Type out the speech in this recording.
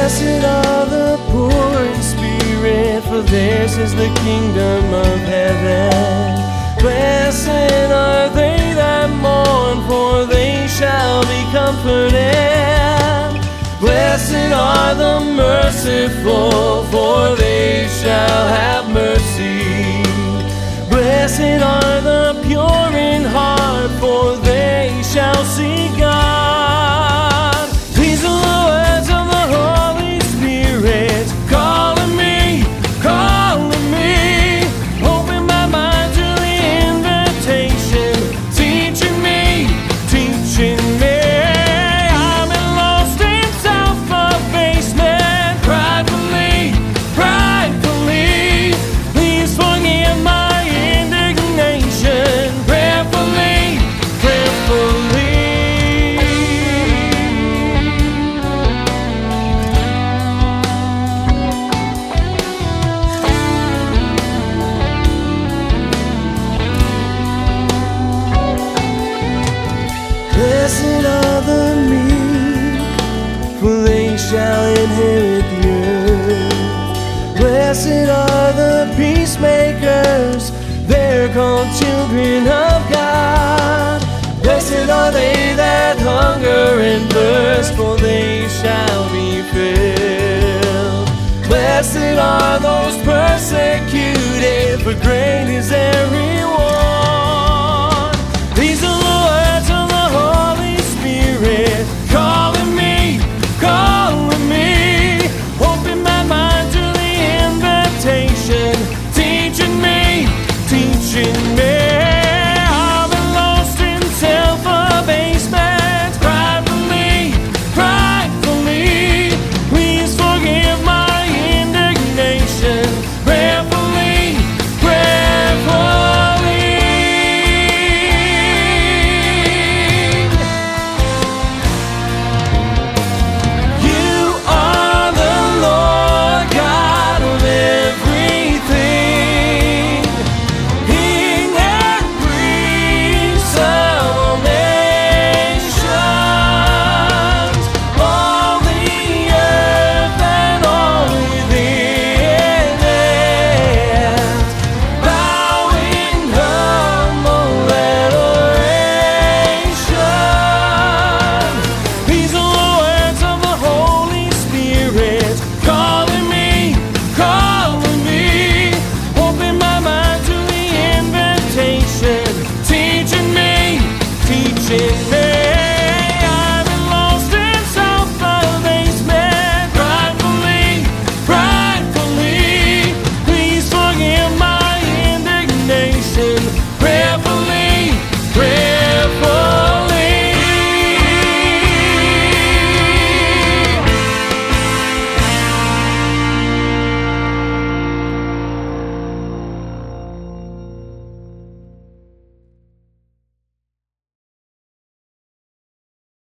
Blessed are the poor in spirit, for theirs is the kingdom of heaven. Blessed are they that mourn, for they shall be comforted. Blessed are the merciful, for they shall have mercy. Blessed are the pure in heart, for they shall see God. These are the words of the Holy Spirit, calling me, calling me. Open my mind to the invitation, teaching me, teaching me. I'm lost in self-abasement, pridefully, pridefully. Please forgive my indignation, prayerfully, prayerfully. Blessed are the meek, for they shall inherit the earth. Blessed are the peacemakers, they're called children of God. Blessed are they that hunger and thirst, for they shall be filled. Blessed are those persecuted, for great is their reward.